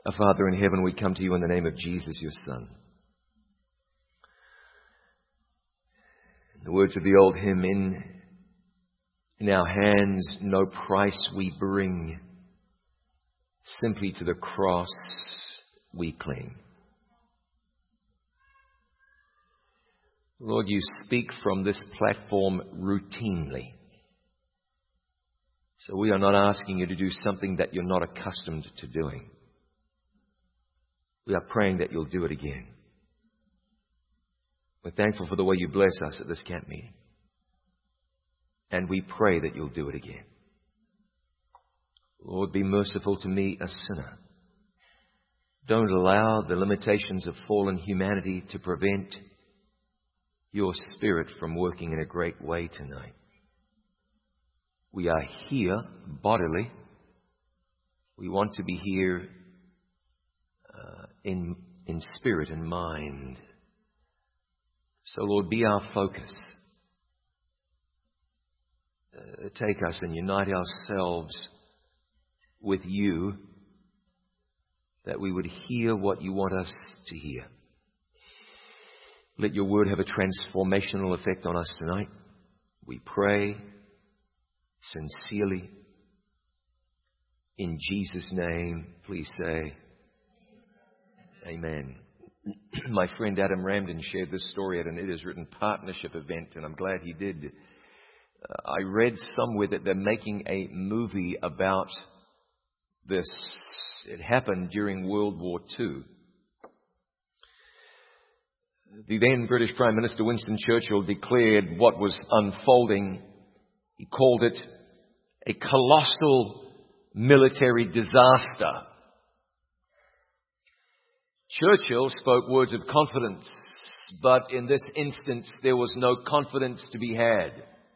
Our Father in heaven, we come to you in the name of Jesus, your Son. In the words of the old hymn, in our hands no price we bring, simply to the cross we cling. Lord, you speak from this platform routinely. So we are not asking you to do something that you're not accustomed to doing. We are praying that you'll do it again. We're thankful for the way you bless us at this camp meeting. And we pray that you'll do it again. Lord, be merciful to me, a sinner. Don't allow the limitations of fallen humanity to prevent your Spirit from working in a great way tonight. We are here bodily. We want to be here in spirit and mind. So, Lord, be our focus. Take us and unite ourselves with you, that we would hear what you want us to hear. Let your word have a transformational effect on us tonight. We pray sincerely. In Jesus' name, please say, Amen. My friend Adam Ramden shared this story at an It Is Written partnership event, and I'm glad he did. I read somewhere that they're making a movie about this. It happened during World War II. The then British Prime Minister Winston Churchill declared what was unfolding. He called it a colossal military disaster. Churchill spoke words of confidence, but in this instance there was no confidence to be had.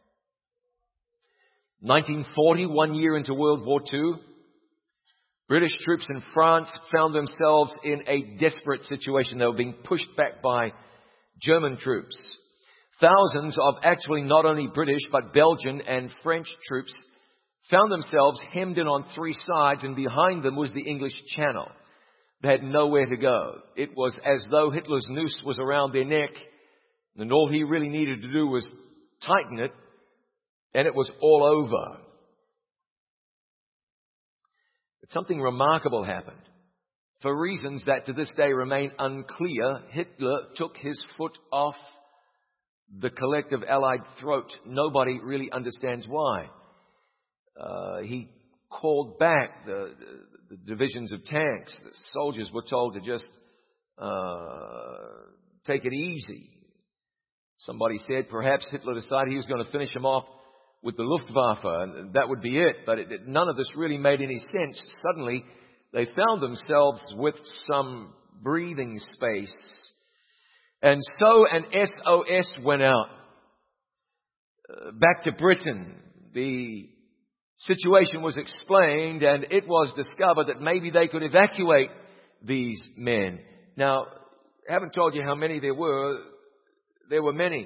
1940, 1 year into World War II, British troops in France found themselves in a desperate situation. They were being pushed back by German troops. Thousands of actually not only British but Belgian and French troops found themselves hemmed in on three sides, and behind them was the English Channel. They had nowhere to go. It was as though Hitler's noose was around their neck, and all he really needed to do was tighten it, and it was all over. But something remarkable happened. For reasons that to this day remain unclear, Hitler took his foot off the collective Allied throat. Nobody really understands why. He called back the divisions of tanks. The soldiers were told to just take it easy. Somebody said perhaps Hitler decided he was going to finish them off with the Luftwaffe, and that would be it. But none of this really made any sense. Suddenly, they found themselves with some breathing space. And so an SOS went out. Back to Britain, the situation was explained, and it was discovered that maybe they could evacuate these men. Now, I haven't told you how many there were. There were many.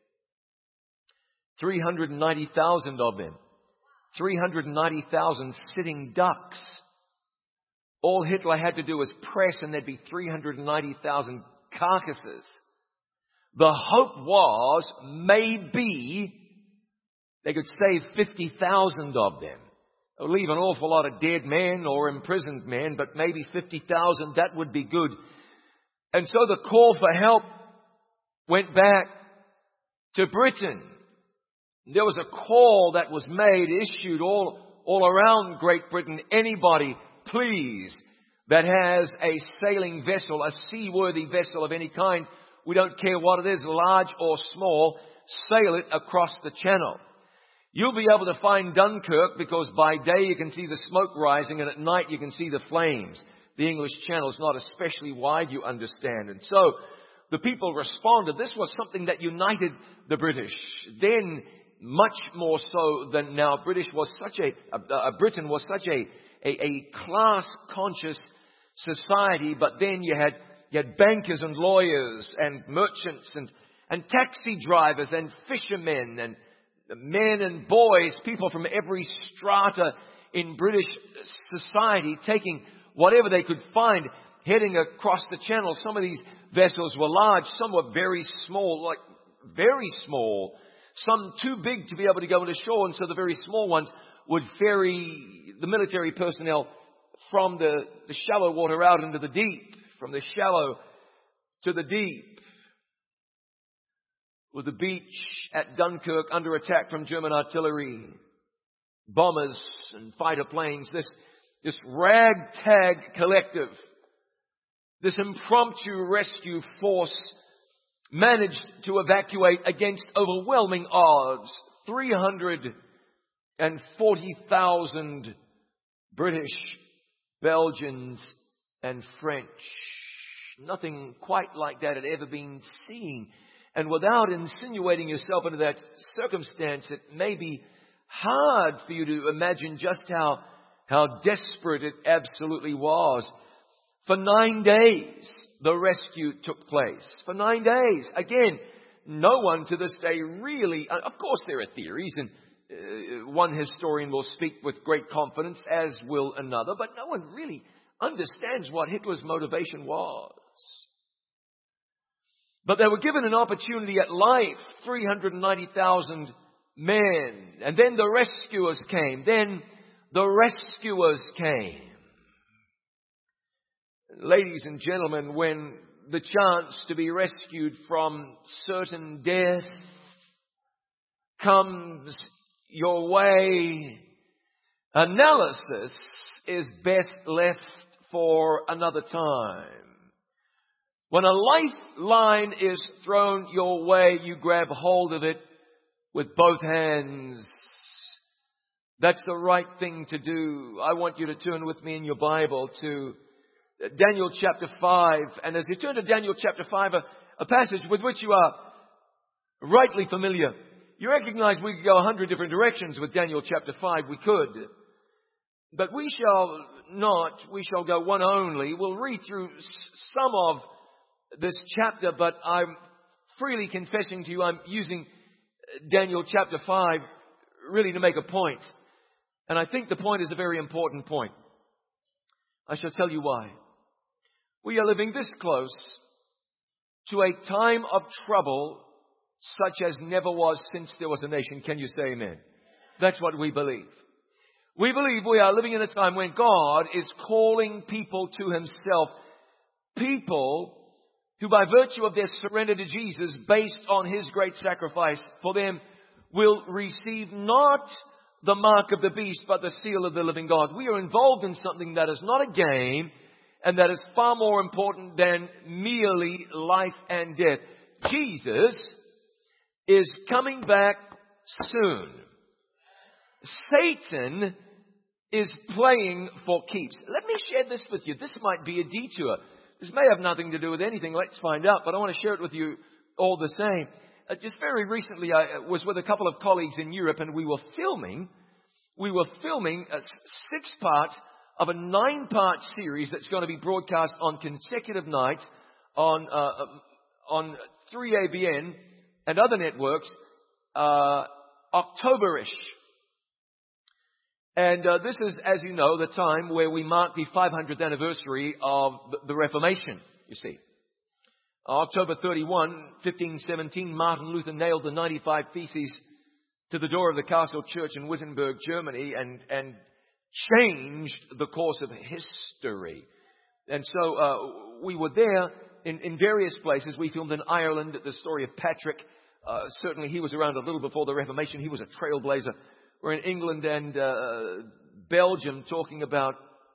390,000 of them. 390,000 sitting ducks. All Hitler had to do was press and there'd be 390,000 carcasses. The hope was maybe they could save 50,000 of them. It would leave an awful lot of dead men or imprisoned men, but maybe 50,000, that would be good. And so the call for help went back to Britain. There was a call that was made, issued all around Great Britain. Anybody, please, that has a sailing vessel, a seaworthy vessel of any kind, we don't care what it is, large or small, sail it across the channel. You'll be able to find Dunkirk because by day you can see the smoke rising and at night you can see the flames. The English Channel is not especially wide, you understand. And so the people responded. This was something that united the British. Then, much more so than now, Britain was such a class-conscious society, but then you had bankers and lawyers and merchants and taxi drivers and fishermen and men and boys, people from every strata in British society taking whatever they could find heading across the channel. Some of these vessels were large, some were very small, like very small. Some too big to be able to go into shore, and so the very small ones would ferry the military personnel from the shallow water out into the deep, from the shallow to the deep. With the beach at Dunkirk under attack from German artillery, bombers and fighter planes, this ragtag collective, this impromptu rescue force managed to evacuate against overwhelming odds 340,000 British, Belgians, and French. Nothing quite like that had ever been seen. And without insinuating yourself into that circumstance, it may be hard for you to imagine just how desperate it absolutely was. For 9 days, the rescue took place. For 9 days. Again, no one to this day really, of course there are theories, and one historian will speak with great confidence, as will another, but no one really understands what Hitler's motivation was. But they were given an opportunity at life, 390,000 men. And then the rescuers came. Ladies and gentlemen, when the chance to be rescued from certain death comes your way, analysis is best left for another time. When a lifeline is thrown your way, you grab hold of it with both hands. That's the right thing to do. I want you to turn with me in your Bible to Daniel chapter 5. And as you turn to Daniel chapter 5, a passage with which you are rightly familiar. You recognize we could go 100 different directions with Daniel chapter 5. We could. But we shall not. We shall go one only. We'll read through some of this chapter, but I'm freely confessing to you I'm using Daniel chapter 5 really to make a point. And I think the point is a very important point. I shall tell you why. We are living this close to a time of trouble such as never was since there was a nation. Can you say amen? That's what we believe. We believe we are living in a time when God is calling people to Himself. People who by virtue of their surrender to Jesus, based on His great sacrifice for them, will receive not the mark of the beast, but the seal of the living God. We are involved in something that is not a game, and that is far more important than merely life and death. Jesus is coming back soon. Satan is playing for keeps. Let me share this with you. This might be a detour. This may have nothing to do with anything. Let's find out. But I want to share it with you all the same. Just very recently, I was with a couple of colleagues in Europe, and we were filming a 6-part of a 9-part series that's going to be broadcast on consecutive nights on 3ABN and other networks, Octoberish. And this is, as you know, the time where we mark the 500th anniversary of the Reformation, you see. October 31, 1517, Martin Luther nailed the 95 Theses to the door of the Castle Church in Wittenberg, Germany, and changed the course of history. And so we were there in various places. We filmed in Ireland the story of Patrick. Certainly he was around a little before the Reformation. He was a trailblazer. We're in England and Belgium talking about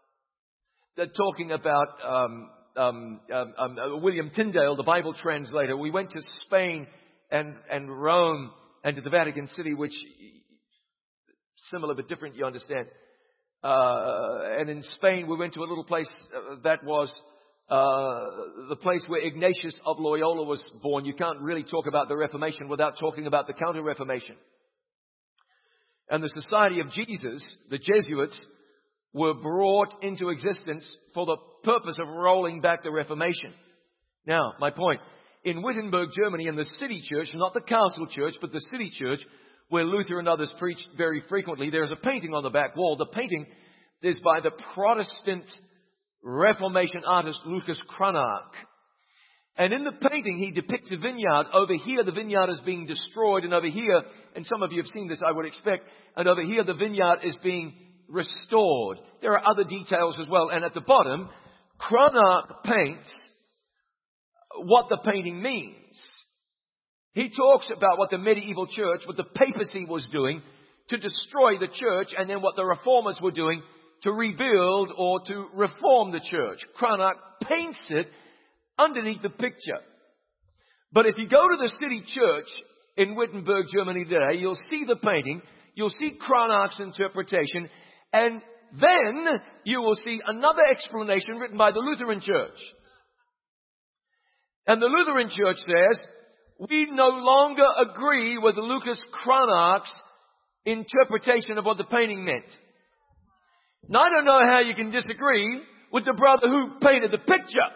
William Tyndale, the Bible translator. We went to Spain and Rome and to the Vatican City, which similar but different, you understand. And in Spain, we went to a little place that was the place where Ignatius of Loyola was born. You can't really talk about the Reformation without talking about the Counter-Reformation. And the Society of Jesus, the Jesuits, were brought into existence for the purpose of rolling back the Reformation. Now, my point, in Wittenberg, Germany, in the city church, not the castle church, but the city church, where Luther and others preached very frequently, there's a painting on the back wall. The painting is by the Protestant Reformation artist Lucas Cranach. And in the painting, he depicts a vineyard. Over here, the vineyard is being destroyed. And over here, and some of you have seen this, I would expect. And over here, the vineyard is being restored. There are other details as well. And at the bottom, Cranach paints what the painting means. He talks about what the medieval church, what the papacy was doing to destroy the church, and then what the reformers were doing to rebuild or to reform the church. Cranach paints it underneath the picture. But if you go to the city church in Wittenberg, Germany today, you'll see the painting, you'll see Cranach's interpretation, and then you will see another explanation written by the Lutheran Church. And the Lutheran Church says, we no longer agree with Lucas Cranach's interpretation of what the painting meant. Now, I don't know how you can disagree with the brother who painted the picture.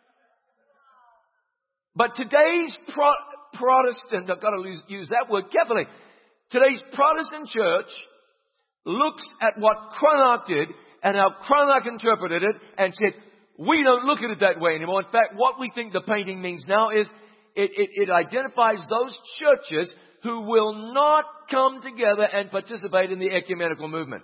But today's Protestant, I've got to use that word carefully. Today's Protestant church looks at what Cranach did and how Cranach interpreted it and said, we don't look at it that way anymore. In fact, what we think the painting means now is it identifies those churches who will not come together and participate in the ecumenical movement.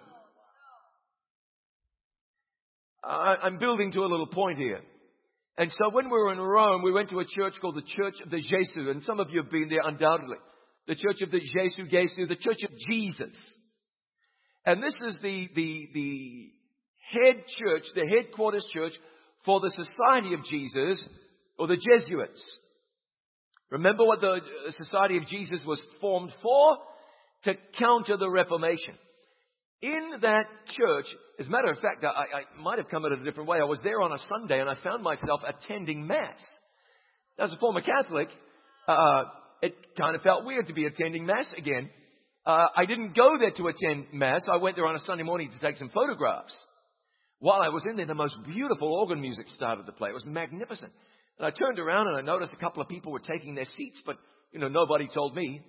I'm building to a little point here. And so when we were in Rome, we went to a church called the Church of the Jesu. And some of you have been there undoubtedly. The Church of the Jesu, the Church of Jesus. And this is the head church, the headquarters church for the Society of Jesus, or the Jesuits. Remember what the Society of Jesus was formed for? To counter the Reformation. In that church, as a matter of fact, I might have come at it a different way. I was there on a Sunday and I found myself attending Mass. As a former Catholic, it kind of felt weird to be attending Mass again. I didn't go there to attend Mass. I went there on a Sunday morning to take some photographs. While I was in there, the most beautiful organ music started to play. It was magnificent. And I turned around and I noticed a couple of people were taking their seats, but, nobody told me.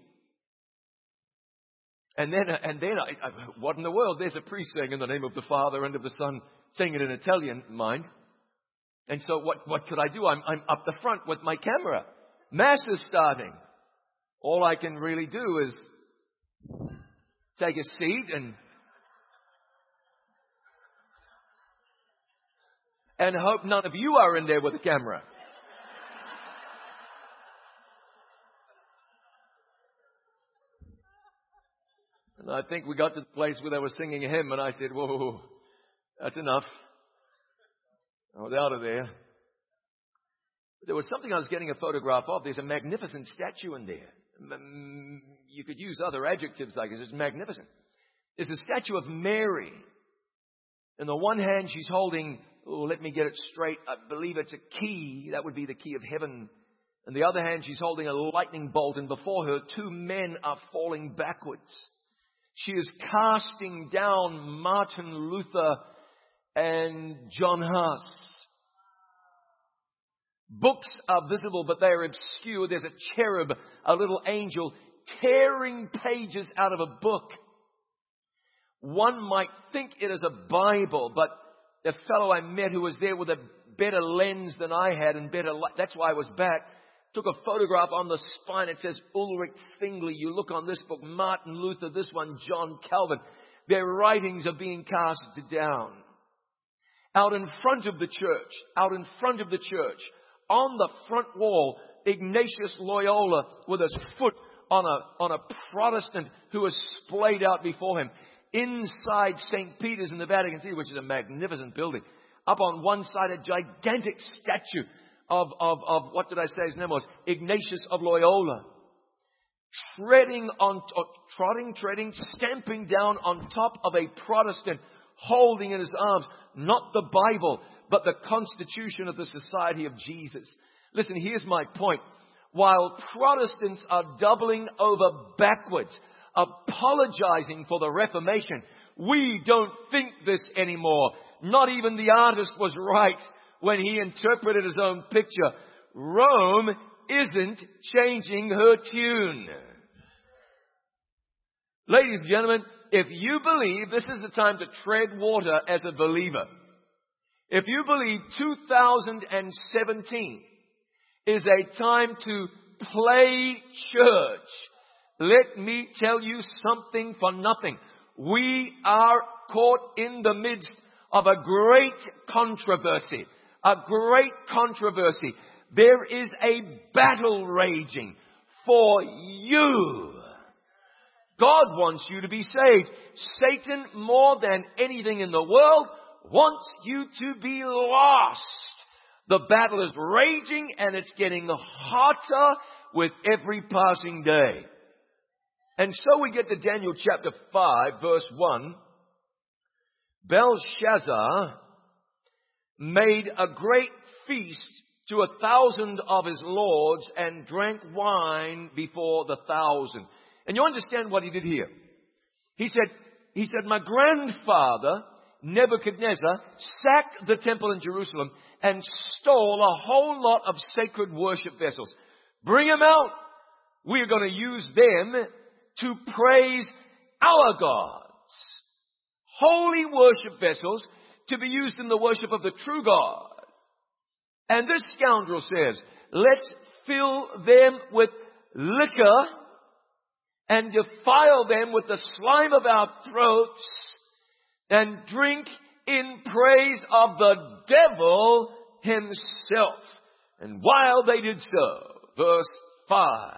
And then what in the world? There's a priest saying in the name of the Father and of the Son, saying it in Italian, mind. And so what could I do? I'm up the front with my camera. Mass is starting. All I can really do is take a seat and hope none of you are in there with a camera. And I think we got to the place where they were singing a hymn, and I said, whoa, that's enough. I was out of there. But there was something I was getting a photograph of. There's a magnificent statue in there. You could use other adjectives like it. It's magnificent. There's a statue of Mary. In the one hand, she's holding, let me get it straight, I believe it's a key. That would be the key of heaven. In the other hand, she's holding a lightning bolt, and before her, two men are falling backwards. She is casting down Martin Luther and John Huss. Books are visible, but they are obscure. There's a cherub, a little angel, tearing pages out of a book. One might think it is a Bible, but the fellow I met who was there with a better lens than I had and better light, that's why I was back, took a photograph on the spine. It says Ulrich Zwingli. You look on this book, Martin Luther, this one, John Calvin. Their writings are being cast down. Out in front of the church, on the front wall, Ignatius Loyola with his foot on a Protestant who was splayed out before him. Inside St. Peter's in the Vatican City, which is a magnificent building. Up on one side, a gigantic statue of what did I say his name was? Ignatius of Loyola. Treading, stamping down on top of a Protestant, holding in his arms, not the Bible, but the Constitution of the Society of Jesus. Listen, here's my point. While Protestants are doubling over backwards, apologizing for the Reformation, we don't think this anymore. Not even the artist was right when he interpreted his own picture. Rome isn't changing her tune. Ladies and gentlemen, if you believe this is the time to tread water as a believer, If you believe 2017 is a time to play church, let me tell you something for nothing. We are caught in the midst of a great controversy. A great controversy. There is a battle raging for you. God wants you to be saved. Satan, more than anything in the world, wants you to be lost. The battle is raging and it's getting hotter with every passing day. And so we get to Daniel chapter 5, verse 1. Belshazzar made a great feast to 1,000 of his lords and drank wine before the 1,000. And you understand what he did here. He said, my grandfather, Nebuchadnezzar, sacked the temple in Jerusalem and stole a whole lot of sacred worship vessels. Bring them out. We're going to use them to praise our gods. Holy worship vessels to be used in the worship of the true God. And this scoundrel says, let's fill them with liquor and defile them with the slime of our throats and drink in praise of the devil himself. And while they did so, verse 5,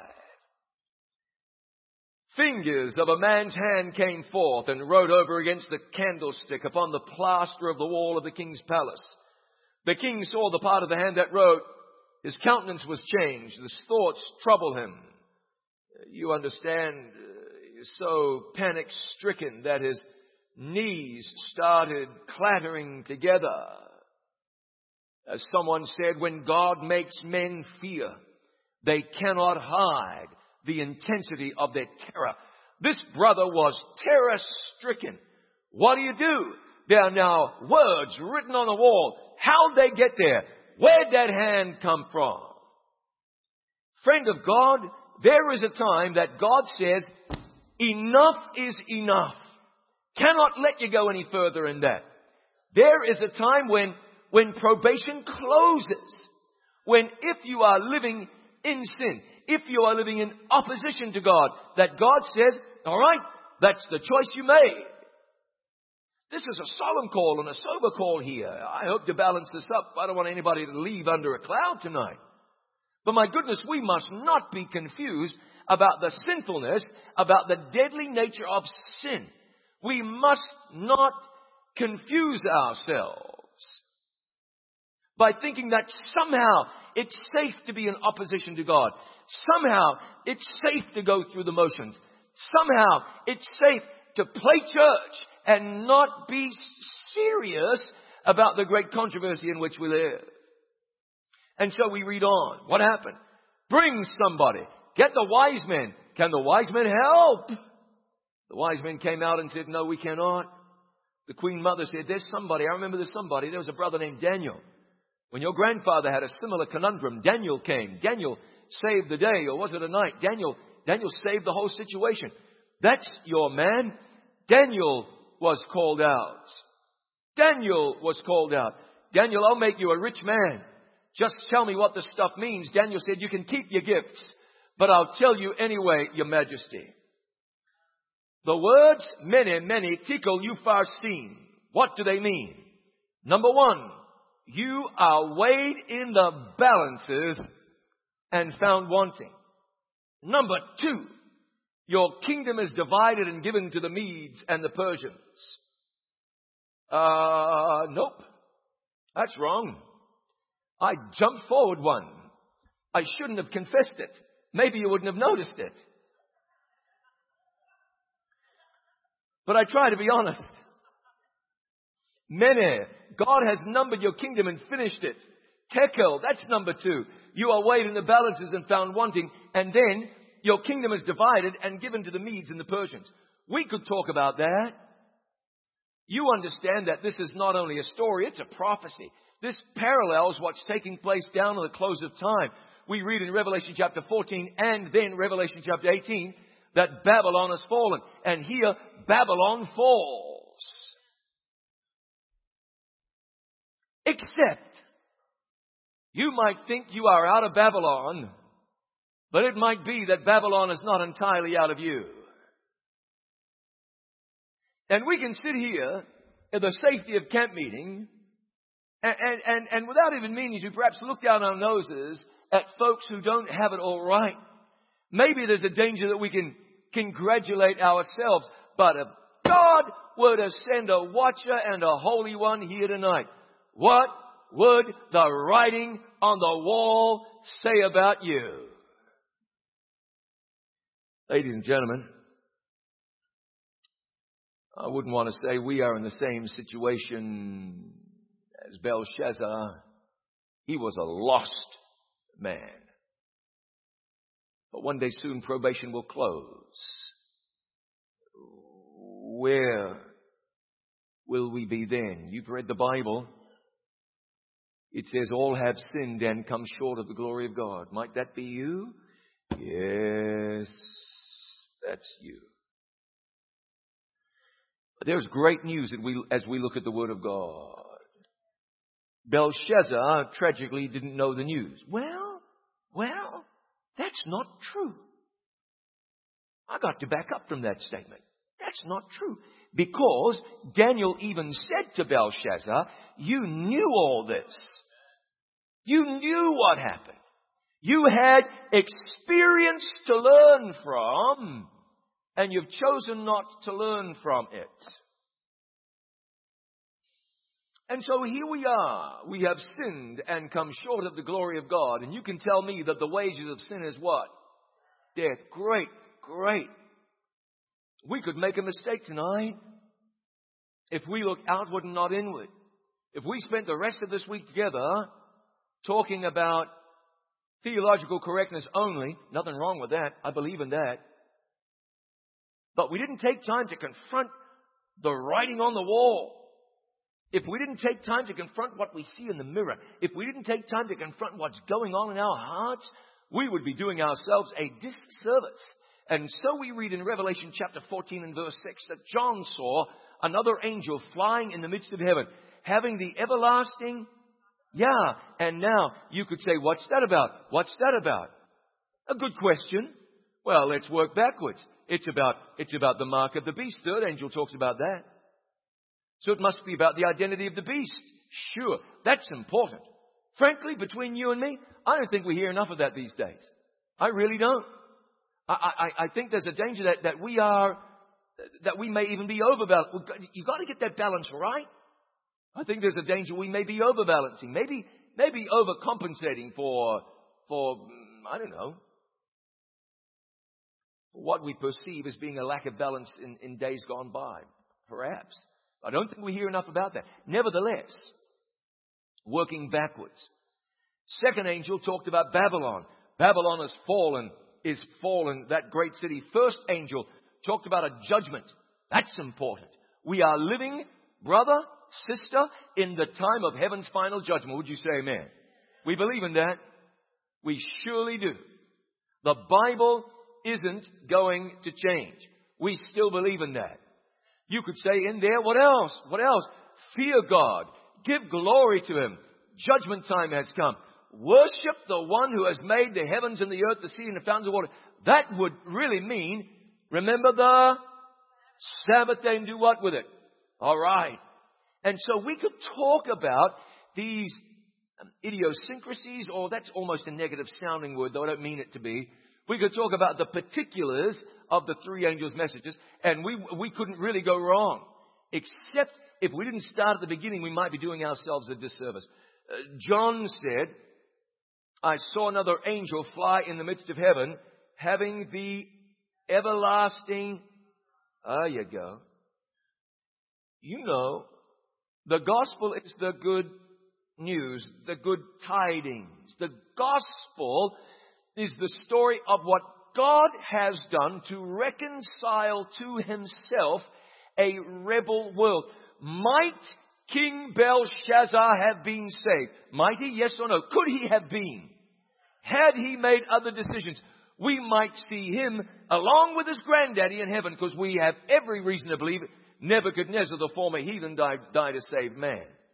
fingers of a man's hand came forth and wrote over against the candlestick upon the plaster of the wall of the king's palace. The king saw the part of the hand that wrote. His countenance was changed. His thoughts troubled him. You understand, so panic-stricken that his knees started clattering together. As someone said, when God makes men fear, they cannot hide the intensity of their terror. This brother was terror-stricken. What do? There are now words written on the wall. How'd they get there? Where'd that hand come from? Friend of God, there is a time that God says, enough is enough. Cannot let you go any further in that. There is a time when probation closes. When if you are living in sin, if you are living in opposition to God, that God says, all right, that's the choice you made. This is a solemn call and a sober call here. I hope to balance this up. I don't want anybody to leave under a cloud tonight. But my goodness, we must not be confused about the sinfulness, about the deadly nature of sin. We must not confuse ourselves by thinking that somehow it's safe to be in opposition to God. Somehow it's safe to go through the motions. Somehow it's safe to play church and not be serious about the great controversy in which we live. And so we read on. What happened? Bring somebody. Get the wise men. Can the wise men help? The wise men came out and said, no, we cannot. The Queen Mother said, there's somebody. I remember there's somebody. There was a brother named Daniel. When your grandfather had a similar conundrum, Daniel came. Daniel saved the day, or was it a night? Daniel saved the whole situation. That's your man. Daniel was called out. Daniel was called out. Daniel, I'll make you a rich man. Just tell me what this stuff means. Daniel said, you can keep your gifts, but I'll tell you anyway, your majesty. The words, mene, mene, tekel, upharsin. What do they mean? Number one, you are weighed in the balances and found wanting. Number two, your kingdom is divided and given to the Medes and the Persians. Nope. That's wrong. I jumped forward one. I shouldn't have confessed it. Maybe you wouldn't have noticed it. But I try to be honest. Mene, God has numbered your kingdom and finished it. Tekel, that's number two. You are weighed in the balances and found wanting. And then your kingdom is divided and given to the Medes and the Persians. We could talk about that. You understand that this is not only a story, it's a prophecy. This parallels what's taking place down at the close of time. We read in Revelation chapter 14 and then Revelation chapter 18 that Babylon has fallen. And here, Babylon falls. Except you might think you are out of Babylon, but it might be that Babylon is not entirely out of you. And we can sit here in the safety of camp meeting and without even meaning to, perhaps look down our noses at folks who don't have it all right. Maybe there's a danger that we can congratulate ourselves. But if God were to send a watcher and a holy one here tonight, what would the writing on the wall say about you? Ladies and gentlemen, I wouldn't want to say we are in the same situation as Belshazzar. He was a lost man. But one day soon probation will close. Where will we be then? You've read the Bible. It says all have sinned and come short of the glory of God. Might that be you? Yes, that's you. But there's great news as we look at the Word of God. Belshazzar tragically didn't know the news. Well, that's not true. I got to back up from that statement. That's not true. Because Daniel even said to Belshazzar, you knew all this. You knew what happened. You had experience to learn from, and you've chosen not to learn from it. And so here we are. We have sinned and come short of the glory of God. And you can tell me that the wages of sin is what? Death. Great. We could make a mistake tonight if we look outward and not inward. If we spent the rest of this week together talking about theological correctness only, nothing wrong with that. I believe in that. But we didn't take time to confront the writing on the wall. If we didn't take time to confront what we see in the mirror, if we didn't take time to confront what's going on in our hearts, we would be doing ourselves a disservice. And so we read in Revelation chapter 14 and verse 6 that John saw another angel flying in the midst of heaven, having the everlasting, and now you could say, what's that about? What's that about? A good question. Well, let's work backwards. It's about the mark of the beast. Third angel talks about that. So it must be about the identity of the beast. Sure, that's important. Frankly, between you and me, I don't think we hear enough of that these days. I really don't. I think there's a danger that we may even be overbalanced. You've got to get that balance right. I think there's a danger we may be overbalancing, maybe overcompensating for I don't know, what we perceive as being a lack of balance in days gone by, perhaps. I don't think we hear enough about that. Nevertheless, working backwards. Second angel talked about Babylon. Babylon is fallen, that great city. First angel talked about a judgment. That's important. We are living, brother, sister, in the time of heaven's final judgment. Would you say amen? We believe in that. We surely do. The Bible isn't going to change. We still believe in that. You could say in there, what else? What else? Fear God. Give glory to Him. Judgment time has come. Worship the one who has made the heavens and the earth, the sea and the fountains of water. That would really mean, remember the Sabbath day and do what with it? All right. And so we could talk about these idiosyncrasies, or that's almost a negative sounding word, though I don't mean it to be. We could talk about the particulars of the three angels' messages, and we couldn't really go wrong. Except if we didn't start at the beginning, we might be doing ourselves a disservice. John said, I saw another angel fly in the midst of heaven, having the everlasting, there you go. You know, the gospel is the good news, the good tidings. The gospel is the story of what God has done to reconcile to Himself a rebel world. Might King Belshazzar have been saved? Might he? Yes or no? Could he have been? Had he made other decisions, we might see him along with his granddaddy in heaven, because we have every reason to believe Nebuchadnezzar, the former heathen, died to save man.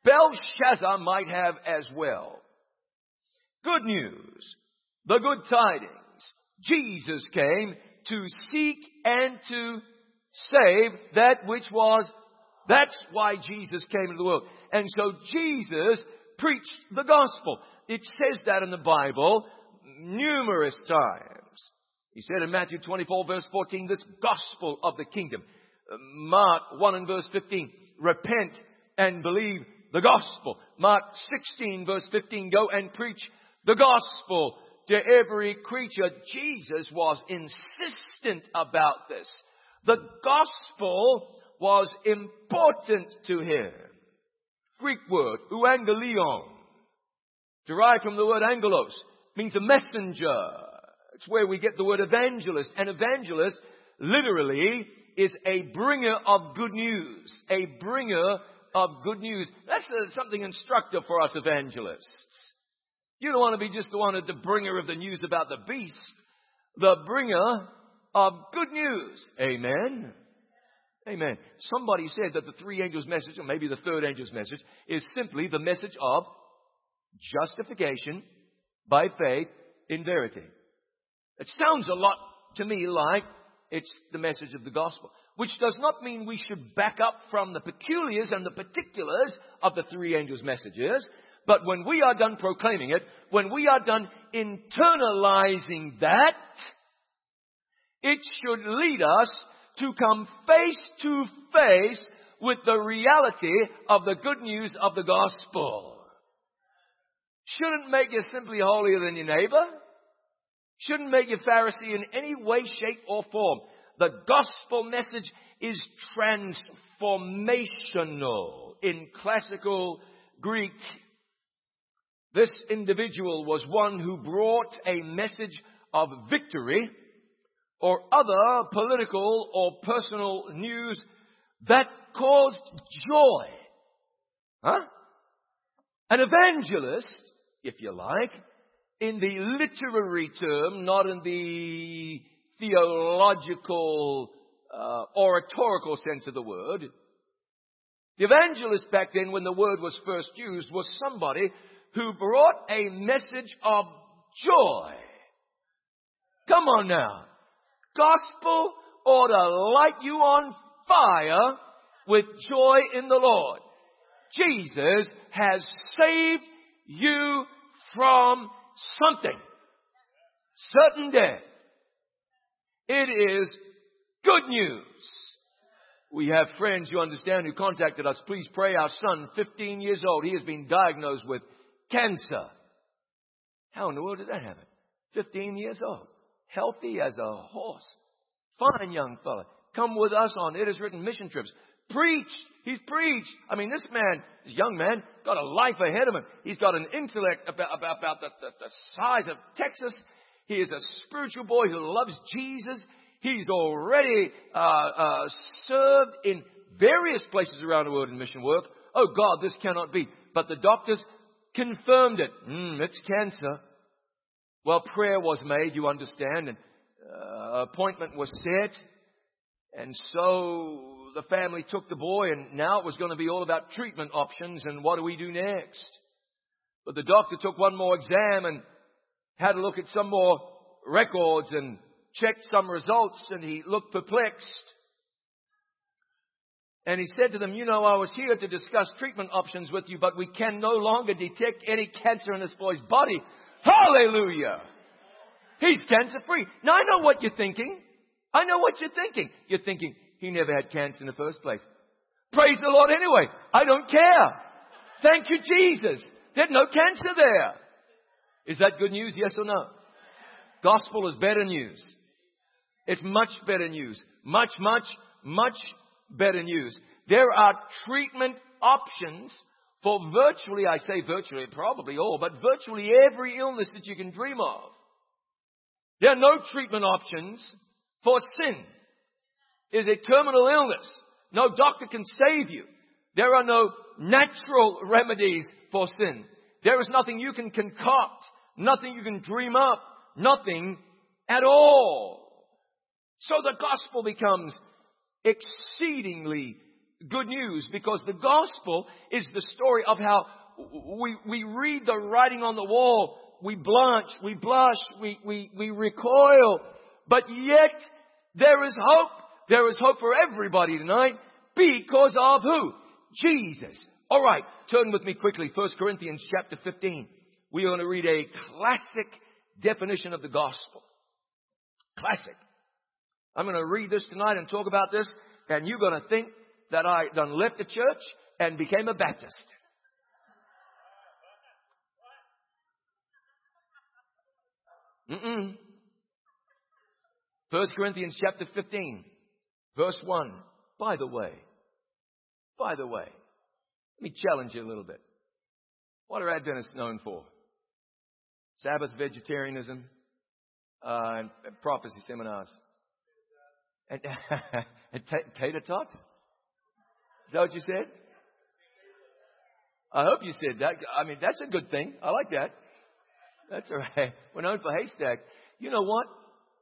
Belshazzar might have as well. Good news. The good tidings. Jesus came to seek and to save that which was. That's why Jesus came into the world. And so Jesus preached the gospel. It says that in the Bible numerous times. He said in Matthew 24 verse 14, this gospel of the kingdom. Mark 1 and verse 15, repent and believe the gospel. Mark 16 verse 15, go and preach the gospel to every creature. Jesus was insistent about this. The gospel was important to him. Greek word, euangelion, derived from the word angelos, means a messenger. It's where we get the word evangelist. An evangelist literally is a bringer of good news. A bringer of good news. That's something instructive for us evangelists. You don't want to be just the bringer of the news about the beast. The bringer of good news. Amen. Amen. Somebody said that the three angels' message, or maybe the third angel's message, is simply the message of justification by faith in verity. It sounds a lot to me like it's the message of the gospel, which does not mean we should back up from the peculiars and the particulars of the three angels' messages. But when we are done proclaiming it, when we are done internalizing that, it should lead us to come face to face with the reality of the good news of the gospel. Shouldn't make you simply holier than your neighbor. Shouldn't make you Pharisee in any way, shape, or form. The gospel message is transformational in classical Greek. This individual was one who brought a message of victory or other political or personal news that caused joy. An evangelist, if you like, in the literary term, not in the theological, oratorical sense of the word. The evangelist back then, when the word was first used, was somebody who brought a message of joy. Come on now. Gospel ought to light you on fire with joy in the Lord. Jesus has saved you from something. Certain death. It is good news. We have friends, you understand, who contacted us. Please pray. Our son, 15 years old, he has been diagnosed with cancer. How in the world did that happen? 15 years old. Healthy as a horse. Fine young fella. Come with us on It Is Written mission trips. Preach. He's preached. I mean, this man, this young man, got a life ahead of him. He's got an intellect about the size of Texas. He is a spiritual boy who loves Jesus. He's already served in various places around the world in mission work. Oh God, this cannot be. But the doctors confirmed it. It's cancer. Well, prayer was made, you understand, and appointment was set. And so the family took the boy, and now it was going to be all about treatment options and what do we do next. But the doctor took one more exam and had a look at some more records and checked some results, and he looked perplexed. And he said to them, you know, I was here to discuss treatment options with you, but we can no longer detect any cancer in this boy's body. Hallelujah! He's cancer-free. Now, I know what you're thinking. I know what you're thinking. You're thinking, he never had cancer in the first place. Praise the Lord anyway. I don't care. Thank you, Jesus. There's no cancer there. Is that good news? Yes or no? Gospel is better news. It's much better news. Much better news. There are treatment options for virtually, I say virtually, probably all, but virtually every illness that you can dream of. There are no treatment options for sin. It is a terminal illness. No doctor can save you. There are no natural remedies for sin. There is nothing you can concoct, nothing you can dream up, nothing at all. So the gospel becomes exceedingly good news, because the gospel is the story of how we read the writing on the wall, we blanch, we blush, we recoil, but yet there is hope. There is hope for everybody tonight because of who? Jesus. All right, turn with me quickly. 1 Corinthians chapter 15. We are going to read a classic definition of the gospel. Classic. I'm going to read this tonight and talk about this, and you're going to think that I done left the church and became a Baptist. Mm-mm. 1 Corinthians chapter 15, verse 1. By the way, let me challenge you a little bit. What are Adventists known for? Sabbath, vegetarianism, and prophecy seminars. And tater tots? Is that what you said? I hope you said that. I mean, that's a good thing. I like that. That's all right. We're known for haystacks. You know what?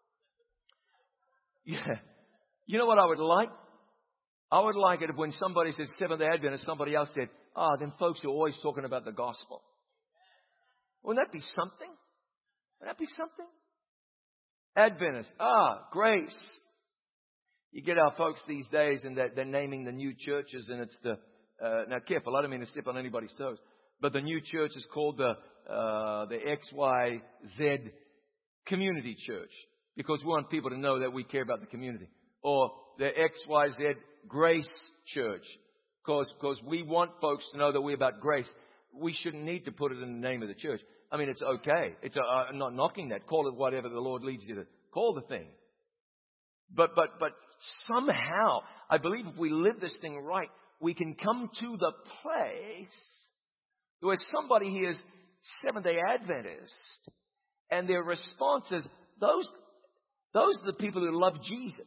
Yeah. You know what I would like? I would like it if when somebody says Seventh-day Adventist, somebody else said, them folks are always talking about the gospel. Wouldn't that be something? Wouldn't that be something? Adventist. Grace. You get our folks these days and they're naming the new churches, and it's now careful, I don't mean to step on anybody's toes, but the new church is called the XYZ Community Church, because we want people to know that we care about the community. Or the XYZ Grace Church, because we want folks to know that we're about grace. We shouldn't need to put it in the name of the church. I mean, it's okay. I'm not knocking that. Call it whatever the Lord leads you to call the thing. But somehow, I believe if we live this thing right, we can come to the place where somebody hears Seventh-day Adventist, and their response is, those are the people who love Jesus.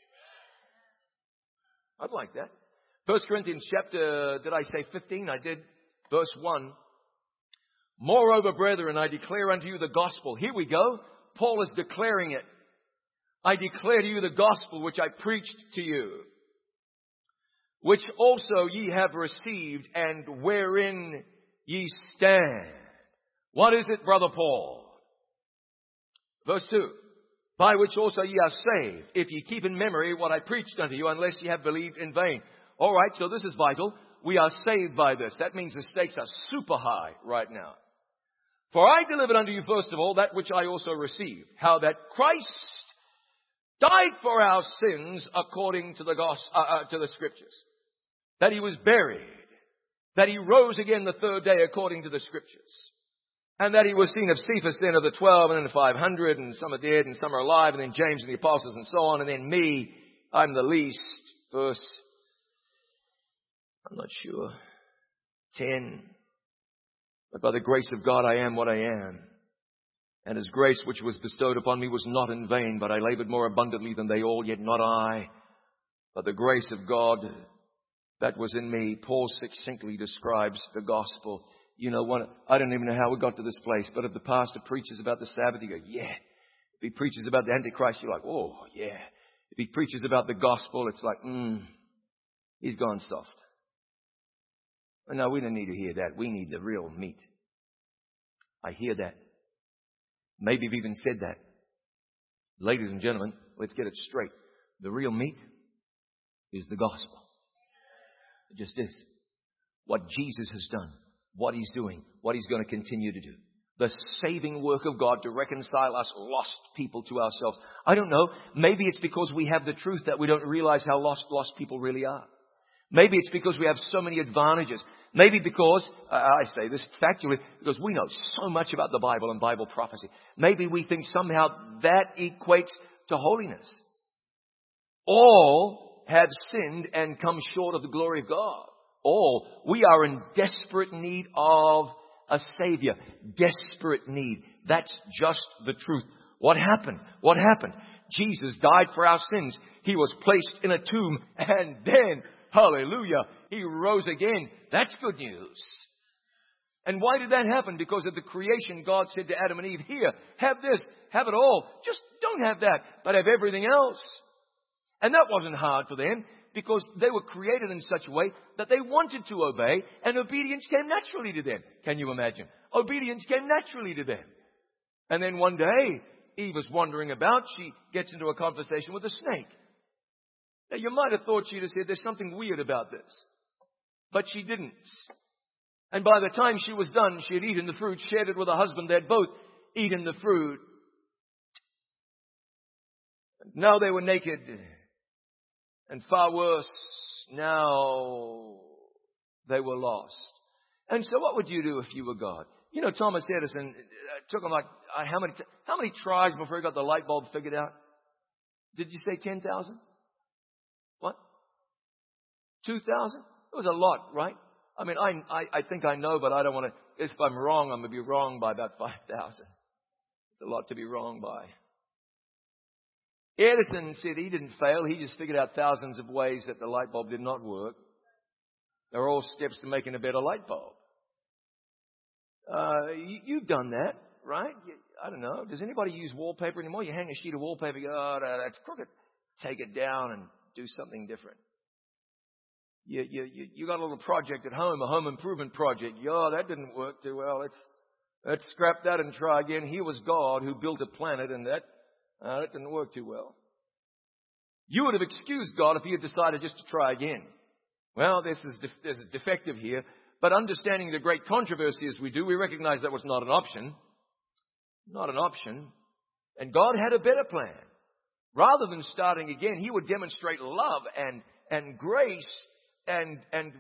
I'd like that. 1 Corinthians chapter, did I say 15? I did. Verse 1. Moreover, brethren, I declare unto you the gospel. Here we go. Paul is declaring it. I declare to you the gospel which I preached to you, which also ye have received, and wherein ye stand. What is it, Brother Paul? Verse 2. By which also ye are saved, if ye keep in memory what I preached unto you, unless ye have believed in vain. All right, so this is vital. We are saved by this. That means the stakes are super high right now. For I delivered unto you first of all that which I also received, how that Christ died for our sins according to the Scriptures, that he was buried, that he rose again the third day according to the Scriptures, and that he was seen of Cephas, then of the 12, and then the 500, and some are dead and some are alive, and then James and the apostles and so on, and then me, I'm the least. Verse, I'm not sure, 10. But by the grace of God I am what I am. And his grace which was bestowed upon me was not in vain, but I labored more abundantly than they all, yet not I, but the grace of God that was in me. Paul succinctly describes the gospel. You know, I don't even know how we got to this place, but if the pastor preaches about the Sabbath, you go, yeah. If he preaches about the Antichrist, you're like, oh, yeah. If he preaches about the gospel, it's like, he's gone soft. No, we don't need to hear that. We need the real meat. I hear that. Maybe you've even said that. Ladies and gentlemen, let's get it straight. The real meat is the gospel. It just is. What Jesus has done, what he's doing, what he's going to continue to do. The saving work of God to reconcile us lost people to ourselves. I don't know. Maybe it's because we have the truth that we don't realize how lost people really are. Maybe it's because we have so many advantages. Maybe because, I say this factually, because we know so much about the Bible and Bible prophecy. Maybe we think somehow that equates to holiness. All have sinned and come short of the glory of God. All. We are in desperate need of a Savior. Desperate need. That's just the truth. What happened? What happened? Jesus died for our sins. He was placed in a tomb, and then, hallelujah, he rose again. That's good news. And why did that happen? Because of the creation, God said to Adam and Eve, here, have this, have it all. Just don't have that, but have everything else. And that wasn't hard for them. because they were created in such a way that they wanted to obey, and obedience came naturally to them. Can you imagine? Obedience came naturally to them. And then one day, Eve was wandering about. She gets into a conversation with a snake. Now, you might have thought she'd have said, there's something weird about this. But she didn't. And by the time she was done, she had eaten the fruit, shared it with her husband. They had both eaten the fruit. Now they were naked. And far worse, now they were lost. And so what would you do if you were God? You know, Thomas Edison, took him like, how many tries before he got the light bulb figured out? Did you say 10,000? What? 2,000? It was a lot, right? I mean, I think I know, but I don't want to, if I'm wrong, I'm going to be wrong by about 5,000. It's a lot to be wrong by. Edison said he didn't fail. He just figured out thousands of ways that the light bulb did not work. They're all steps to making a better light bulb. You've done that, right? I don't know. Does anybody use wallpaper anymore? You hang a sheet of wallpaper, you go, oh, that's crooked. Take it down and do something different. You got a little project at home, a home improvement project. Oh, that didn't work too well. Let's scrap that and try again. Here was God who built a planet, and that didn't work too well. You would have excused God if he had decided just to try again. Well, there's a defective here. But understanding the great controversy as we do, we recognize that was not an option. Not an option. And God had a better plan. Rather than starting again, he would demonstrate love and grace and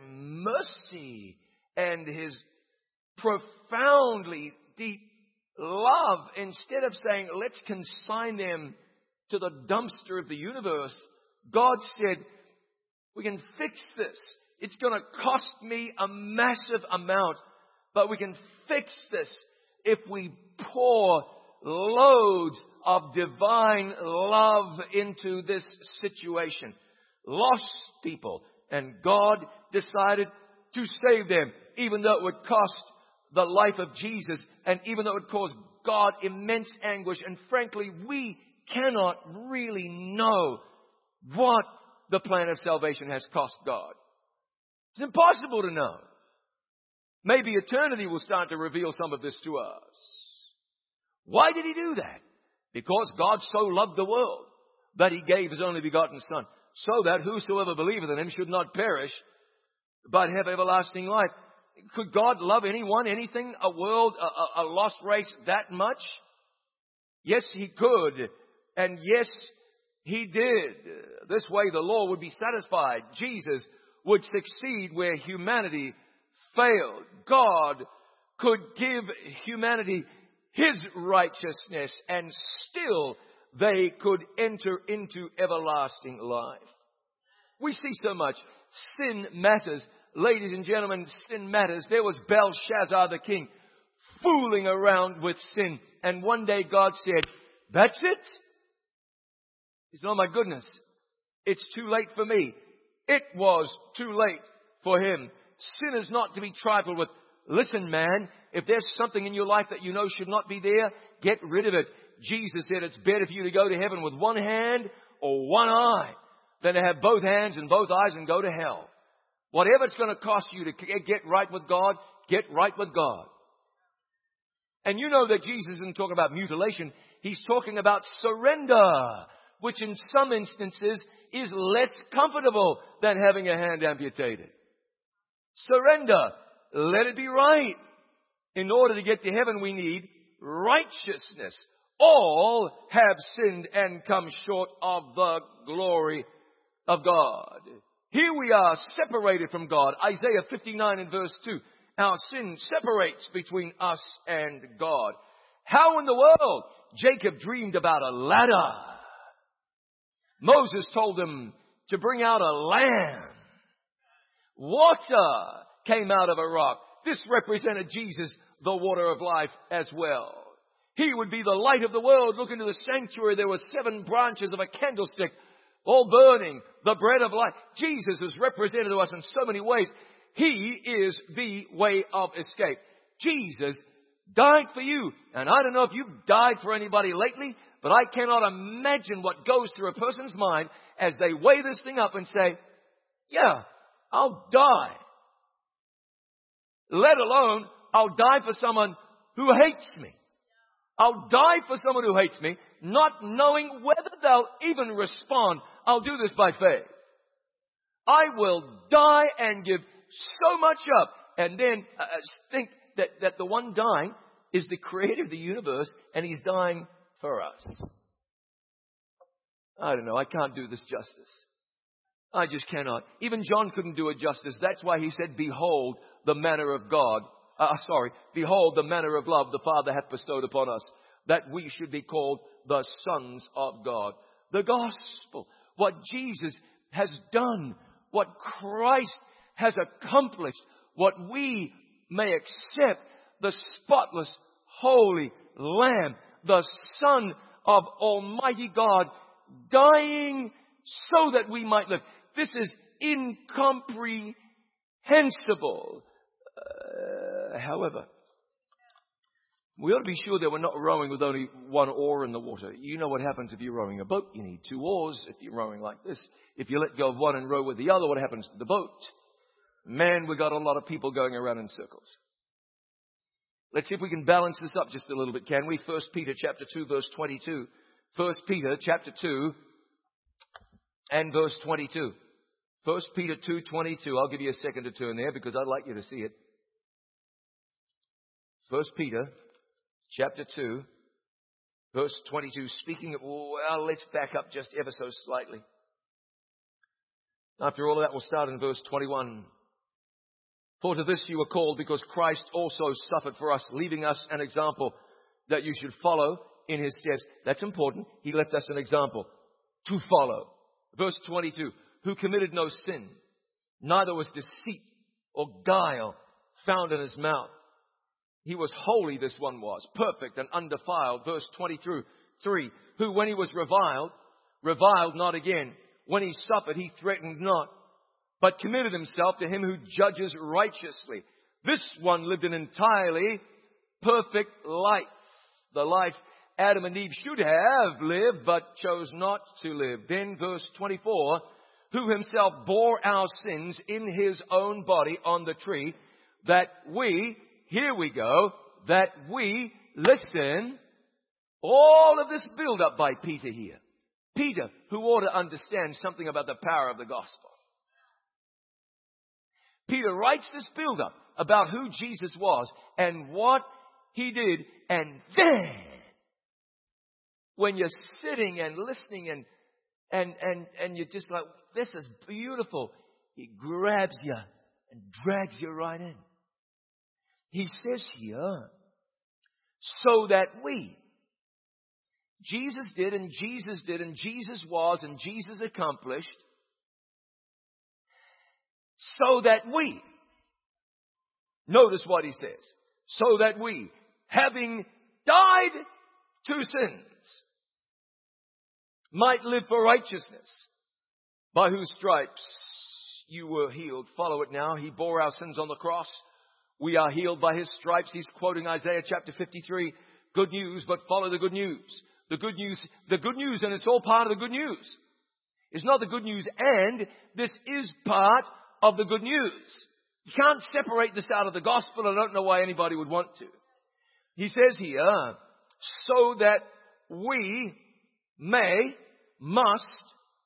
mercy and his profoundly deep love. Instead of saying, let's consign them to the dumpster of the universe, God said, we can fix this. It's going to cost me a massive amount, but we can fix this if we pour loads of divine love into this situation. Lost people. And God decided to save them, even though it would cost the life of Jesus, and even though it would cause God immense anguish. And frankly, we cannot really know what the plan of salvation has cost God. It's impossible to know. Maybe eternity will start to reveal some of this to us. Why did he do that? Because God so loved the world that he gave his only begotten Son, so that whosoever believeth in him should not perish, but have everlasting life. Could God love anyone, anything, a world, a lost race that much? Yes, he could. And yes, he did. This way the law would be satisfied. Jesus would succeed where humanity failed. God could give humanity his righteousness, and still they could enter into everlasting life. We see so much. Sin matters. Ladies and gentlemen, sin matters. There was Belshazzar the king fooling around with sin. And one day God said, that's it? He said, oh my goodness, it's too late for me. It was too late for him. Sin is not to be trifled with. Listen, man, if there's something in your life that you know should not be there, get rid of it. Jesus said it's better for you to go to heaven with one hand or one eye than to have both hands and both eyes and go to hell. Whatever it's going to cost you to get right with God, get right with God. And you know that Jesus isn't talking about mutilation. He's talking about surrender, which in some instances is less comfortable than having a hand amputated. Surrender. Let it be right. In order to get to heaven, we need righteousness. All have sinned and come short of the glory of God. Here we are separated from God. Isaiah 59 and verse 2. Our sin separates between us and God. How in the world? Jacob dreamed about a ladder. Moses told him to bring out a lamb. Water came out of a rock. This represented Jesus, the water of life, as well. He would be the light of the world. Look into the sanctuary. There were 7 branches of a candlestick, all burning, the bread of life. Jesus is represented to us in so many ways. He is the way of escape. Jesus died for you. And I don't know if you've died for anybody lately, but I cannot imagine what goes through a person's mind as they weigh this thing up and say, Yeah, I'll die. Let alone, I'll die for someone who hates me. I'll die for someone who hates me, not knowing whether they'll even respond. I'll do this by faith. I will die and give so much up. And then think that the one dying is the creator of the universe, and he's dying for us. I don't know. I can't do this justice. I just cannot. Even John couldn't do it justice. That's why he said, behold the manner of God. Behold the manner of love the Father hath bestowed upon us, that we should be called the sons of God. The gospel, what Jesus has done, what Christ has accomplished, what we may accept, the spotless, holy Lamb, the Son of Almighty God, dying so that we might live. This is incomprehensible. However, we ought to be sure that we're not rowing with only one oar in the water. You know what happens if you're rowing a boat. You need two oars if you're rowing like this. If you let go of one and row with the other, what happens to the boat? Man, we got a lot of people going around in circles. Let's see if we can balance this up just a little bit, can we? 1 Peter chapter 2, verse 22. 1 Peter chapter 2 and verse 22. 1 Peter 2:22. I'll give you a second to turn there because I'd like you to see it. 1 Peter chapter 2, verse 22. Speaking of, well, let's back up just ever so slightly. After all of that, we'll start in verse 21. For to this you were called, because Christ also suffered for us, leaving us an example that you should follow in his steps. That's important. He left us an example to follow. Verse 22. Who committed no sin, neither was deceit or guile found in his mouth. He was holy, this one was, perfect and undefiled. Verse 23. Who, when he was reviled not again. When he suffered, he threatened not, but committed himself to him who judges righteously. This one lived an entirely perfect life. The life Adam and Eve should have lived, but chose not to live. Then verse 24. Who himself bore our sins in his own body on the tree, that we, here we go, that we, listen, all of this build up by Peter here. Peter, who ought to understand something about the power of the gospel. Peter writes this build up about who Jesus was and what he did, and then, when you're sitting and listening and you're just like, this is beautiful, he grabs you and drags you right in. He says here, so that we, Jesus did and Jesus did and Jesus was and Jesus accomplished, so that we, notice what he says, so that we, having died to sins, might live for righteousness, by whose stripes you were healed. Follow it now. He bore our sins on the cross. We are healed by his stripes. He's quoting Isaiah chapter 53. Good news, but follow the good news. The good news, and it's all part of the good news. It's not the good news, and this is part of the good news. You can't separate this out of the gospel. I don't know why anybody would want to. He says here, so that we must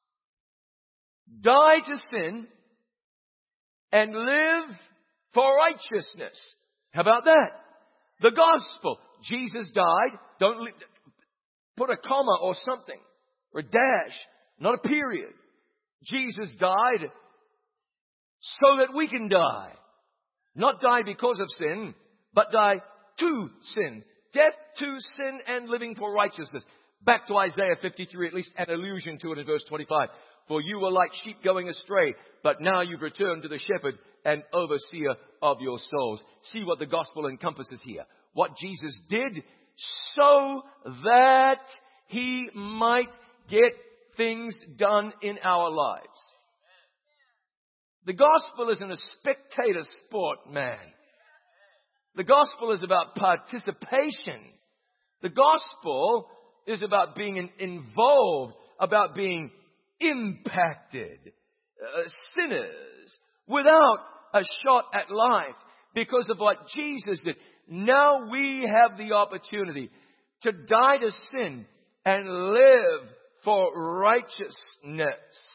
die to sin and live for righteousness. How about that? The gospel. Jesus died. Don't put a comma or something, or a dash, not a period. Jesus died so that we can die. Not die because of sin, but die to sin. Death to sin and living for righteousness. Back to Isaiah 53, at least an allusion to it in verse 25. For you were like sheep going astray, but now you've returned to the shepherd and overseer of your souls. See what the gospel encompasses here. What Jesus did so that he might get things done in our lives. The gospel isn't a spectator sport, man. The gospel is about participation. The gospel is about being involved, about being impacted. sinners without a shot at life because of what Jesus did. Now we have the opportunity to die to sin and live for righteousness,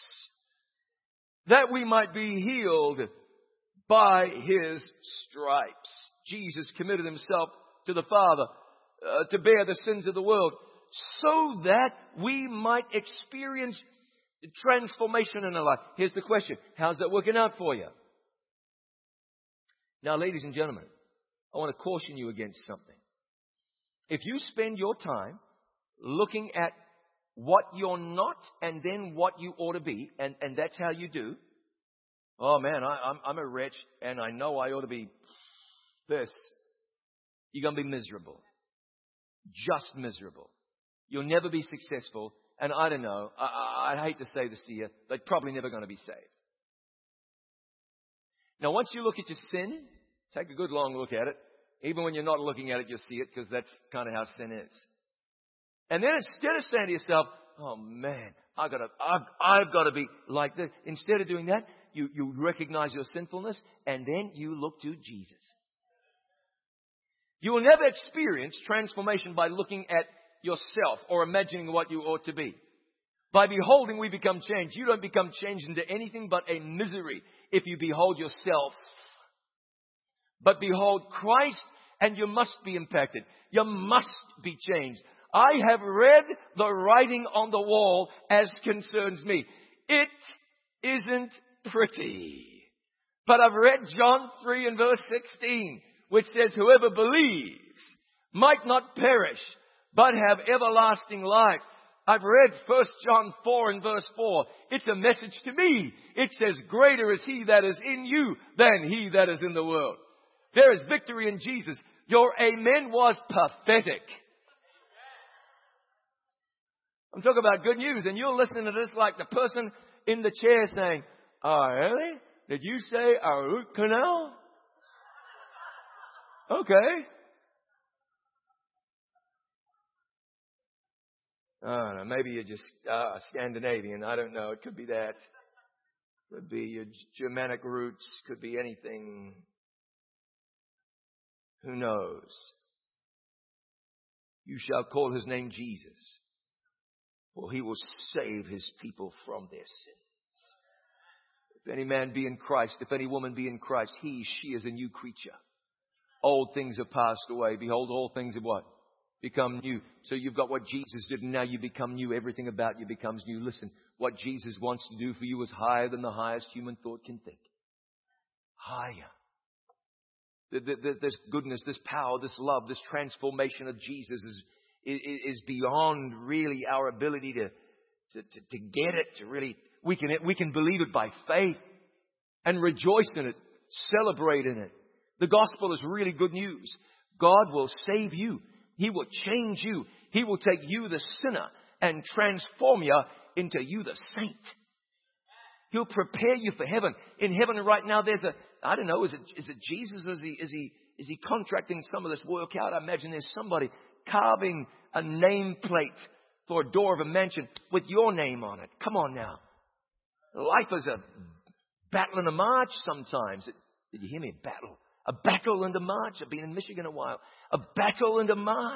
that we might be healed by His stripes. Jesus committed Himself to the Father to bear the sins of the world, so that we might experience transformation in our life. Here's the question: how's that working out for you? Now, ladies and gentlemen, I want to caution you against something. If you spend your time looking at what you're not and then what you ought to be, and that's how you do, oh man, I'm a wretch and I know I ought to be this, you're going to be miserable. Just miserable. You'll never be successful. And I don't know, I hate to say this to you, they're probably never going to be saved. Now, once you look at your sin, take a good long look at it. Even when you're not looking at it, you'll see it, because that's kind of how sin is. And then instead of saying to yourself, oh man, I've got to be like this. Instead of doing that, you recognize your sinfulness and then you look to Jesus. You will never experience transformation by looking at yourself or imagining what you ought to be. By beholding, we become changed. You don't become changed into anything but a misery if you behold yourself. But behold Christ, and you must be impacted. You must be changed. I have read the writing on the wall as concerns me. It isn't pretty. But I've read John 3 and verse 16, which says, whoever believes might not perish, but have everlasting life. I've read 1 John 4 and verse 4. It's a message to me. It says, greater is He that is in you than he that is in the world. There is victory in Jesus. Your amen was pathetic. I'm talking about good news, and you're listening to this like the person in the chair saying, oh, really? Did you say a root canal? Okay. I don't know, maybe you're just Scandinavian. I don't know. It could be that. Could be your Germanic roots. Could be anything. Who knows? You shall call His name Jesus, for He will save His people from their sins. If any man be in Christ, if any woman be in Christ, she is a new creature. Old things have passed away. Behold, all things have what? Become new. So you've got what Jesus did, and now you become new. Everything about you becomes new. Listen, what Jesus wants to do for you is higher than the highest human thought can think. Higher. This goodness, this power, this love, this transformation of Jesus is beyond really our ability to get it. To really, we can believe it by faith and rejoice in it, celebrate in it. The gospel is really good news. God will save you. He will change you. He will take you, the sinner, and transform you into you, the saint. He'll prepare you for heaven. In heaven right now, there's I don't know, is it Jesus? Is he contracting some of this work out? I imagine there's somebody carving a nameplate for a door of a mansion with your name on it. Come on now. Life is a battle and a march sometimes. Did you hear me? A battle and a march. I've been in Michigan a while. A battle and a march.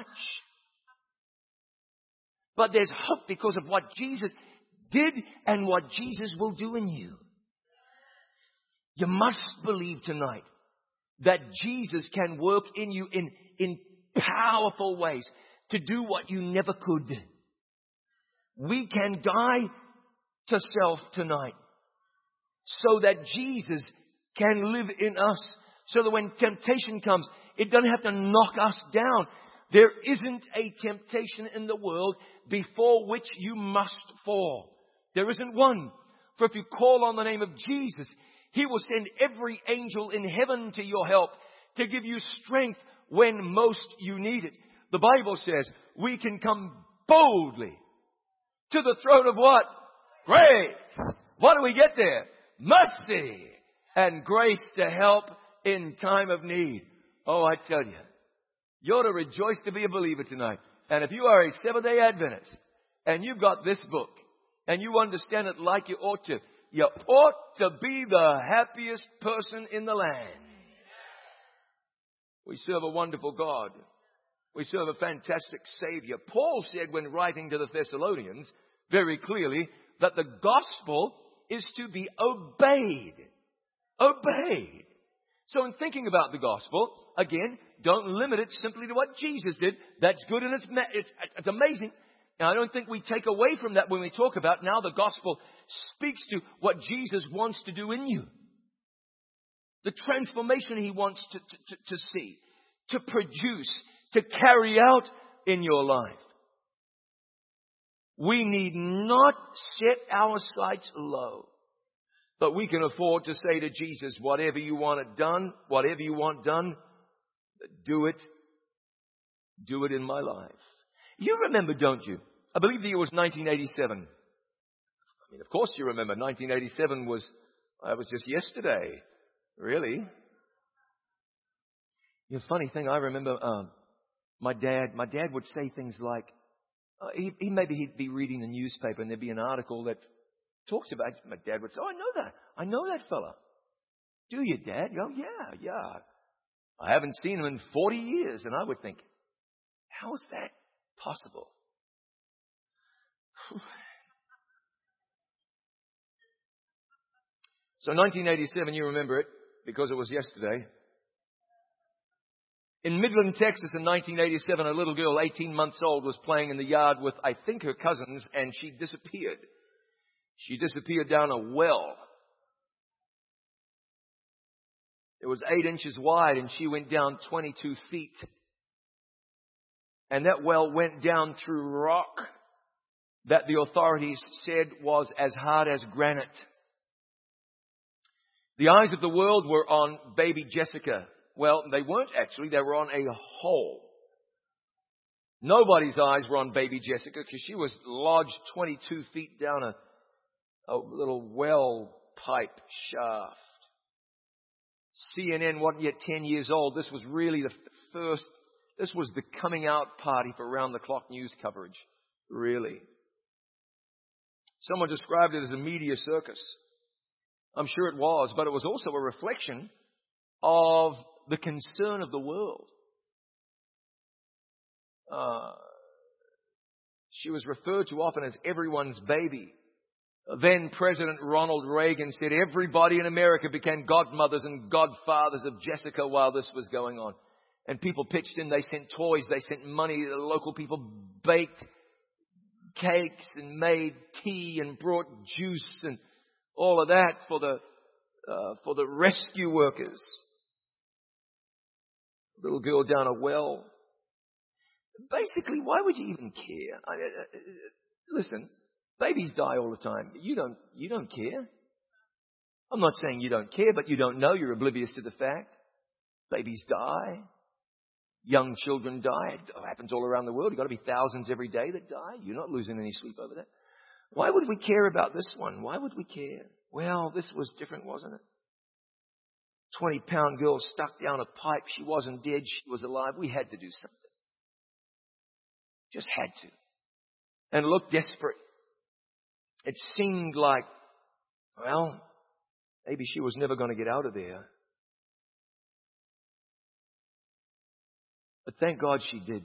But there's hope because of what Jesus did and what Jesus will do in you. You must believe tonight that Jesus can work in you in powerful ways to do what you never could. We can die to self tonight so that Jesus can live in us, so that when temptation comes, it doesn't have to knock us down. There isn't a temptation in the world before which you must fall. There isn't one. For if you call on the name of Jesus, He will send every angel in heaven to your help to give you strength when most you need it. The Bible says we can come boldly to the throne of what? Grace. What do we get there? Mercy and grace to help in time of need. Oh, I tell you, you ought to rejoice to be a believer tonight. And if you are a Seventh-day Adventist and you've got this book and you understand it like you ought to, you ought to be the happiest person in the land. We serve a wonderful God. We serve a fantastic Savior. Paul said when writing to the Thessalonians very clearly that the gospel is to be obeyed. Obeyed. So in thinking about the gospel, again, don't limit it simply to what Jesus did. That's good and it's amazing. Now, I don't think we take away from that when we talk about now the gospel speaks to what Jesus wants to do in you. The transformation He wants to see, to produce, to carry out in your life. We need not set our sights low, but we can afford to say to Jesus, whatever you want it done, whatever you want done, do it. Do it in my life. You remember, don't you? I believe the year was 1987. I mean, of course you remember. 1987 was just yesterday. Really? The funny thing, I remember my dad would say things like, he'd be reading the newspaper and there'd be an article that talks about, my dad would say, oh, I know that fella. Do you, Dad? Oh, yeah. I haven't seen him in 40 years. And I would think, how is that possible? So 1987, you remember it because it was yesterday. In Midland, Texas in 1987, a little girl, 18 months old, was playing in the yard with, I think, her cousins, and she disappeared. She disappeared down a well. It was 8 inches wide, and she went down 22 feet. And that well went down through rock that the authorities said was as hard as granite. The eyes of the world were on baby Jessica. Well, they weren't actually. They were on a hole. Nobody's eyes were on baby Jessica because she was lodged 22 feet down a little well pipe shaft. CNN wasn't yet 10 years old. This was really this was the coming out party for round-the-clock news coverage. Really. Someone described it as a media circus. I'm sure it was, but it was also a reflection of the concern of the world. She was referred to often as everyone's baby. Then President Ronald Reagan said everybody in America became godmothers and godfathers of Jessica while this was going on. And people pitched in. They sent toys. They sent money. The local people baked cakes and made tea and brought juice and all of that for the rescue workers. Little girl down a well. Basically, why would you even care? Listen, babies die all the time. You don't care. I'm not saying you don't care, but you don't know. You're oblivious to the fact. Babies die. Young children die. It happens all around the world. You've got to be thousands every day that die. You're not losing any sleep over that. Why would we care about this one? Why would we care? Well, this was different, wasn't it? 20-pound girl stuck down a pipe. She wasn't dead. She was alive. We had to do something. Just had to. And it looked desperate. It seemed like, well, maybe she was never going to get out of there. But thank God she did.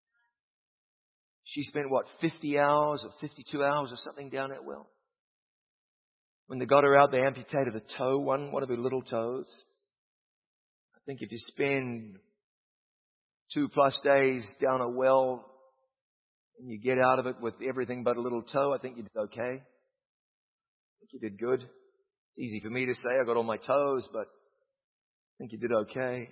She spent, 50 hours or 52 hours or something down that well. When they got her out, they amputated a toe, one of her little toes. I think if you spend 2+ days down a well and you get out of it with everything but a little toe, I think you did okay. I think you did good. It's easy for me to say I got all my toes, but I think you did okay.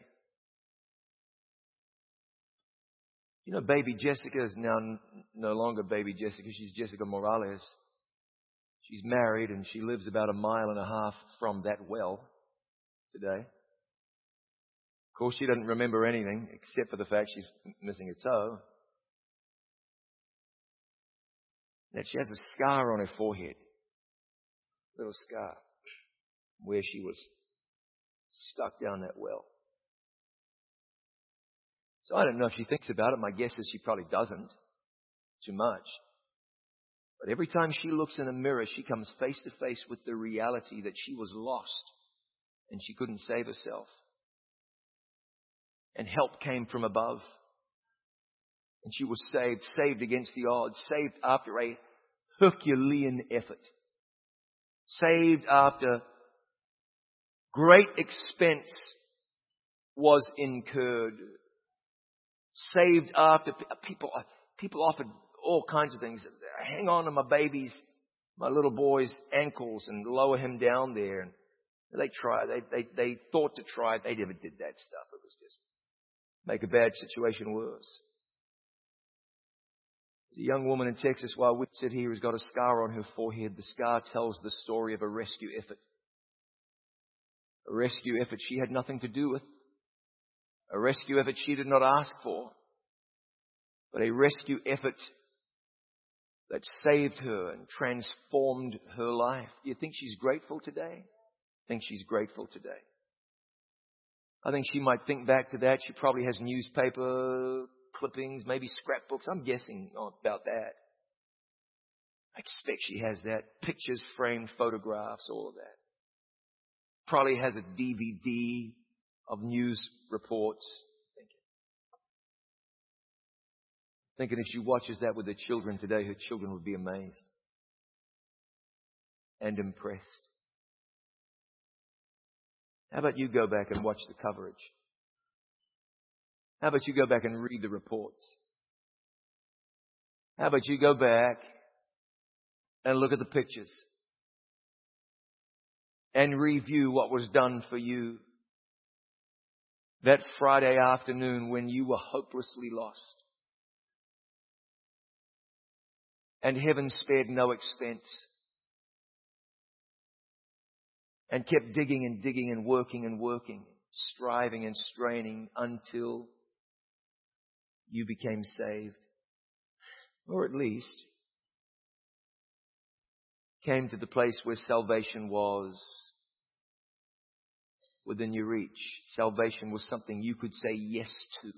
You know, baby Jessica is now no longer baby Jessica. She's Jessica Morales. She's married and she lives about 1.5 miles from that well today. Of course, she doesn't remember anything except for the fact she's missing a toe. That she has a scar on her forehead. Little scar. Where she was stuck down that well. So I don't know if she thinks about it. My guess is she probably doesn't too much. But every time she looks in a mirror, she comes face to face with the reality that she was lost and she couldn't save herself. And help came from above. And she was saved against the odds, saved after a Herculean effort, saved after great expense was incurred, saved after people offered all kinds of things. Hang on to my little boy's ankles and lower him down there. And they thought to try it. They never did that stuff. It was just make a bad situation worse. There's a young woman in Texas while we sit here who's got a scar on her forehead. The scar tells the story of a rescue effort. A rescue effort she had nothing to do with. A rescue effort she did not ask for. But a rescue effort that saved her and transformed her life. Do you think she's grateful today? I think she's grateful today. I think she might think back to that. She probably has newspaper clippings, maybe scrapbooks. I'm guessing about that. I expect she has that. Pictures, framed photographs, all of that. Probably has a DVD of news reports. Thinking if she watches that with her children today, her children would be amazed and impressed. How about you go back and watch the coverage? How about you go back and read the reports? How about you go back and look at the pictures and review what was done for you that Friday afternoon when you were hopelessly lost? And heaven spared no expense and kept digging and digging and working, striving and straining until you became saved. Or at least came to the place where salvation was within your reach. Salvation was something you could say yes to.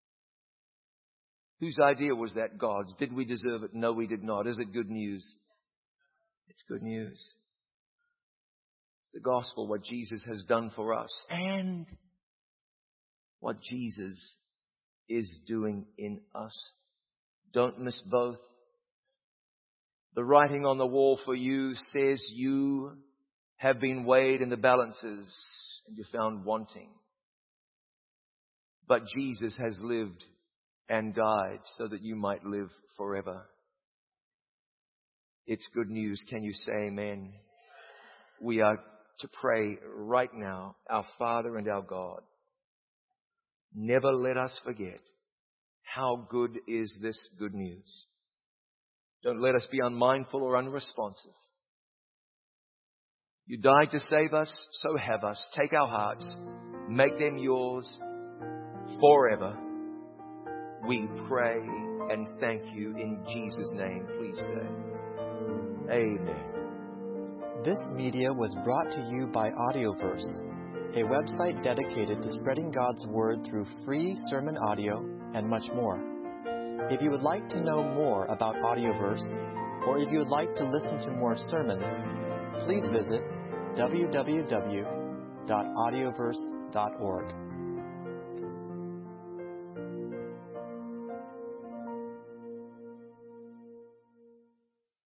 Whose idea was that? God's. Did we deserve it? No, we did not. Is it good news? It's good news. It's the gospel, what Jesus has done for us and what Jesus is doing in us. Don't miss both. The writing on the wall for you says you have been weighed in the balances and you're found wanting. But Jesus has lived and died so that you might live forever. It's good news. Can you say amen? We are to pray right now, our Father and our God. Never let us forget how good is this good news. Don't let us be unmindful or unresponsive. You died to save us, so have us. Take our hearts, make them yours forever. We pray and thank you in Jesus' name. Please say amen. This media was brought to you by Audioverse, a website dedicated to spreading God's Word through free sermon audio and much more. If you would like to know more about Audioverse, or if you would like to listen to more sermons, please visit www.audioverse.org.